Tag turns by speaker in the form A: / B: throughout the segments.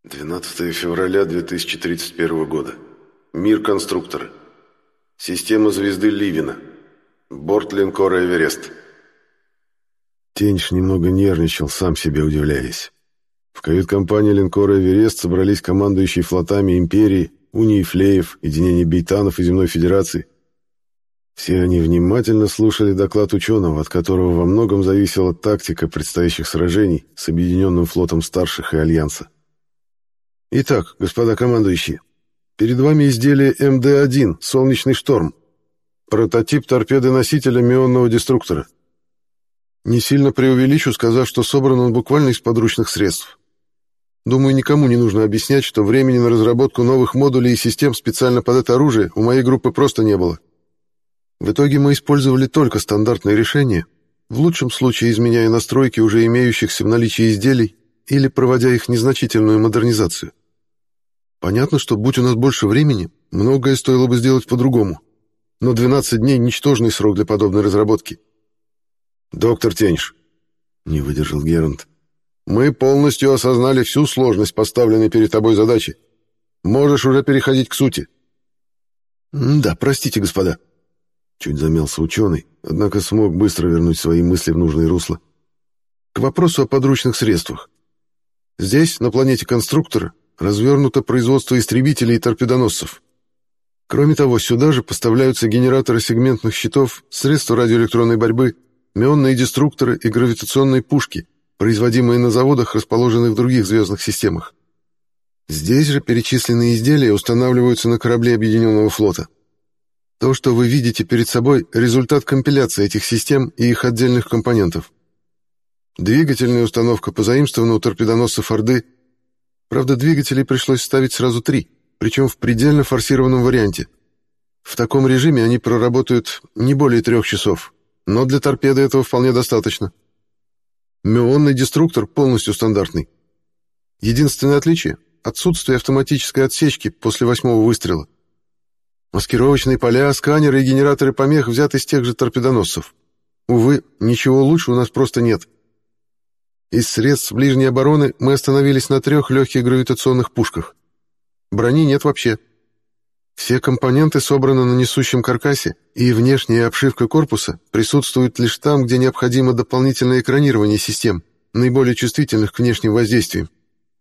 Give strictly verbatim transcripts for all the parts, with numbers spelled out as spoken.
A: двенадцатое февраля две тысячи тридцать первого года. Мир конструктора. Система звезды Ливина. Борт линкора «Эверест».
B: Тениш немного нервничал, сам себе удивляясь. В кают-компании линкора «Эверест» собрались командующие флотами Империи, Унии Флеев, Единения Бейтанов и Земной Федерации. Все они внимательно слушали доклад ученого, от которого во многом зависела тактика предстоящих сражений с Объединенным флотом Старших и Альянса. Итак, господа командующие, перед вами изделие эм дэ один «Солнечный шторм», прототип торпеды-носителя мионного деструктора. Не сильно преувеличу, сказав, что собран он буквально из подручных средств. Думаю, никому не нужно объяснять, что времени на разработку новых модулей и систем специально под это оружие у моей группы просто не было. В итоге мы использовали только стандартные решения, в лучшем случае изменяя настройки уже имеющихся в наличии изделий или проводя их незначительную модернизацию. Понятно, что, будь у нас больше времени, многое стоило бы сделать по-другому. Но двенадцать дней — ничтожный срок для подобной разработки. «Доктор Тениш», — не выдержал Герант, — «мы полностью осознали всю сложность поставленной перед тобой задачи. Можешь уже переходить к сути». «Да, простите, господа», — чуть замялся ученый, однако смог быстро вернуть свои мысли в нужное русло. «К вопросу о подручных средствах. Здесь, на планете конструктора, развернуто производство истребителей и торпедоносцев. Кроме того, сюда же поставляются генераторы сегментных щитов, средства радиоэлектронной борьбы, мионные деструкторы и гравитационные пушки, производимые на заводах, расположенных в других звездных системах. Здесь же перечисленные изделия устанавливаются на корабли Объединенного флота. То, что вы видите перед собой, результат компиляции этих систем и их отдельных компонентов. Двигательная установка позаимствована у торпедоносцев Орды. Правда, двигателей пришлось ставить сразу три, причем в предельно форсированном варианте. В таком режиме они проработают не более трех часов, но для торпеды этого вполне достаточно. Мионный деструктор полностью стандартный. Единственное отличие — отсутствие автоматической отсечки после восьмого выстрела. Маскировочные поля, сканеры и генераторы помех взяты из тех же торпедоносцев. Увы, ничего лучше у нас просто нет. Из средств ближней обороны мы остановились на трех легких гравитационных пушках. Брони нет вообще. Все компоненты собраны на несущем каркасе, и внешняя обшивка корпуса присутствует лишь там, где необходимо дополнительное экранирование систем, наиболее чувствительных к внешним воздействиям.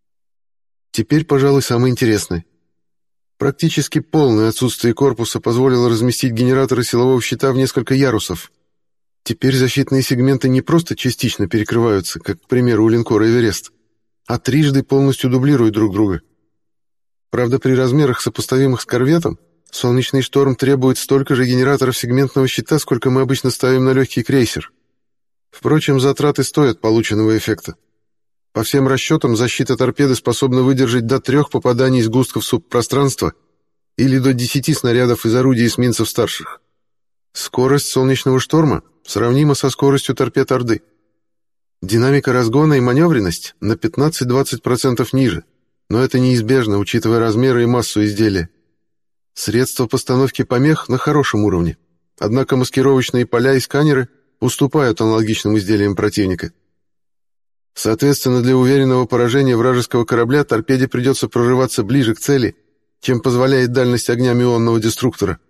B: Теперь, пожалуй, самое интересное. Практически полное отсутствие корпуса позволило разместить генераторы силового щита в несколько ярусов. Теперь защитные сегменты не просто частично перекрываются, как, к примеру, у линкора «Эверест», а трижды полностью дублируют друг друга. Правда, при размерах, сопоставимых с корветом, «Солнечный шторм» требует столько же генераторов сегментного щита, сколько мы обычно ставим на легкий крейсер. Впрочем, затраты стоят полученного эффекта. По всем расчетам, защита торпеды способна выдержать до трех попаданий из густков субпространства или до десяти снарядов из орудий эсминцев старших. Скорость «Солнечного шторма» сравнима со скоростью торпед Орды. Динамика разгона и маневренность на пятнадцать-двадцать процентов ниже, но это неизбежно, учитывая размеры и массу изделия. Средства постановки помех на хорошем уровне, однако маскировочные поля и сканеры уступают аналогичным изделиям противника. Соответственно, для уверенного поражения вражеского корабля торпеде придется прорываться ближе к цели, чем позволяет дальность огня мионного деструктора.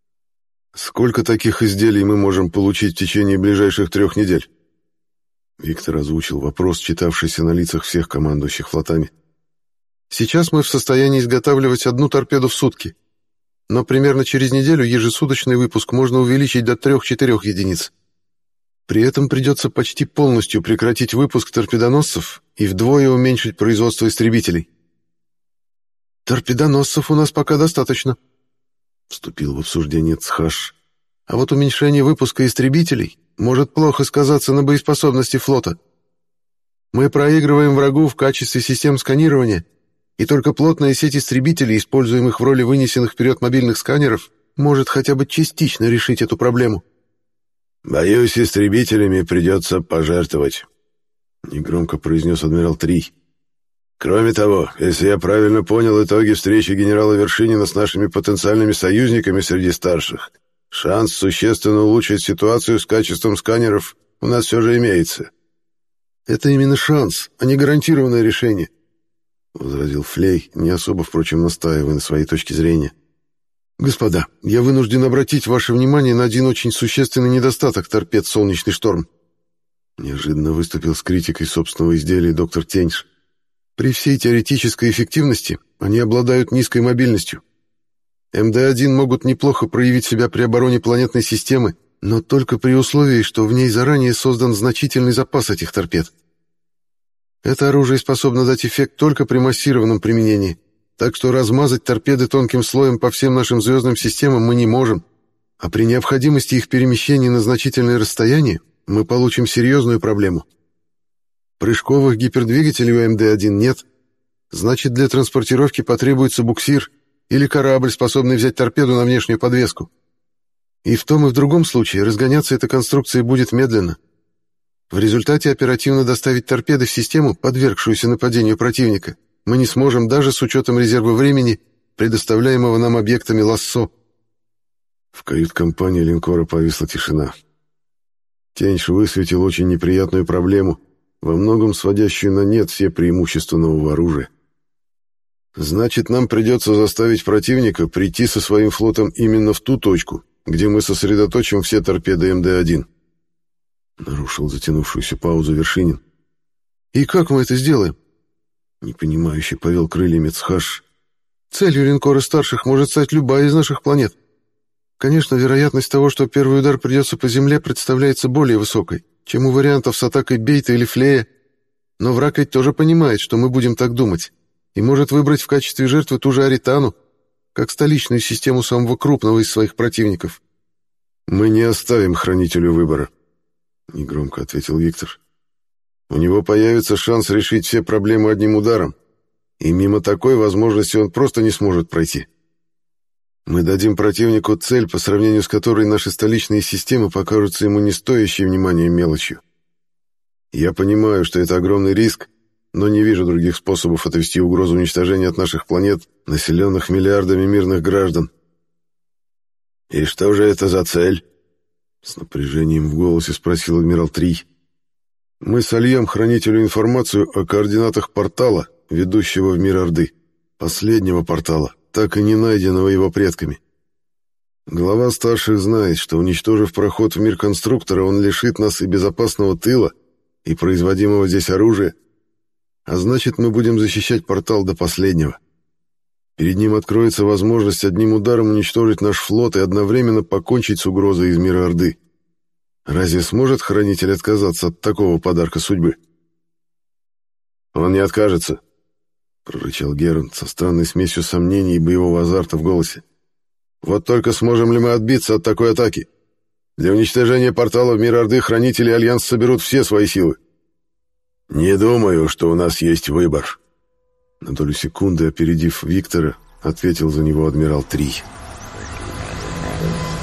B: «Сколько таких изделий мы можем получить в течение ближайших трех недель?» Виктор озвучил вопрос, читавшийся на лицах всех командующих флотами. «Сейчас мы в состоянии изготавливать одну торпеду в сутки, но примерно через неделю ежесуточный выпуск можно увеличить до трех-четырех единиц. При этом придется почти полностью прекратить выпуск торпедоносцев и вдвое уменьшить производство истребителей». «Торпедоносцев у нас пока достаточно», — вступил в обсуждение Цхаш. «А вот уменьшение выпуска истребителей может плохо сказаться на боеспособности флота. Мы проигрываем врагу в качестве систем сканирования, и только плотная сеть истребителей, используемых в роли вынесенных вперед мобильных сканеров, может хотя бы частично решить эту проблему».
A: «Боюсь, истребителями придется пожертвовать», — негромко произнес адмирал Три. «Кроме того, если я правильно понял итоги встречи генерала Вершинина с нашими потенциальными союзниками среди старших, шанс существенно улучшить ситуацию с качеством сканеров у нас все же имеется».
B: «Это именно шанс, а не гарантированное решение. — возразил Флей, не особо, впрочем, настаивая на своей точке зрения. «Господа, я вынужден обратить ваше внимание на один очень существенный недостаток торпед «Солнечный шторм». Неожиданно выступил с критикой собственного изделия доктор Теньш. При всей теоретической эффективности они обладают низкой мобильностью. эм дэ один могут неплохо проявить себя при обороне планетной системы, но только при условии, что в ней заранее создан значительный запас этих торпед. Это оружие способно дать эффект только при массированном применении, так что размазать торпеды тонким слоем по всем нашим звездным системам мы не можем, а при необходимости их перемещения на значительное расстояние мы получим серьезную проблему. Прыжковых гипердвигателей у эм дэ один нет, значит, для транспортировки потребуется буксир или корабль, способный взять торпеду на внешнюю подвеску. И в том и в другом случае разгоняться эта конструкция будет медленно. В результате оперативно доставить торпеды в систему, подвергшуюся нападению противника, мы не сможем даже с учетом резерва времени, предоставляемого нам объектами лассо.
A: В кают-компании линкора повисла тишина. Теньш высветил очень неприятную проблему, во многом сводящую на нет все преимущества нового оружия. Значит, нам придется заставить противника прийти со своим флотом именно в ту точку, где мы сосредоточим все торпеды эм дэ один. Нарушил затянувшуюся паузу Вершинин.
B: «И как мы это сделаем?»
A: Непонимающе повел крыльями Цхаш.
B: «Целью линкора старших может стать любая из наших планет. Конечно, вероятность того, что первый удар придется по Земле, представляется более высокой, чем у вариантов с атакой Бейта или Флея, но враг ведь тоже понимает, что мы будем так думать, и может выбрать в качестве жертвы ту же Аритану, как столичную систему самого крупного из своих противников».
A: «Мы не оставим хранителю выбора», — негромко ответил Виктор. «У него появится шанс решить все проблемы одним ударом, и мимо такой возможности он просто не сможет пройти. Мы дадим противнику цель, по сравнению с которой наши столичные системы покажутся ему не стоящей внимания мелочью. Я понимаю, что это огромный риск, но не вижу других способов отвести угрозу уничтожения от наших планет, населенных миллиардами мирных граждан». «И что же это за цель?» — с напряжением в голосе спросил адмирал Три. «Мы сольем хранителю информацию о координатах портала, ведущего в мир Орды, последнего портала, так и не найденного его предками. Глава старших знает, что, уничтожив проход в мир конструктора, он лишит нас и безопасного тыла, и производимого здесь оружия, а значит, мы будем защищать портал до последнего. Перед ним откроется возможность одним ударом уничтожить наш флот и одновременно покончить с угрозой из мира Орды. Разве сможет хранитель отказаться от такого подарка судьбы?» «Он не откажется», — прорычал Герант со странной смесью сомнений и боевого азарта в голосе. «Вот только сможем ли мы отбиться от такой атаки? Для уничтожения портала в мир Орды хранители Альянс соберут все свои силы». «Не думаю, что у нас есть выбор», — на долю секунды, опередив Виктора, ответил за него адмирал Три.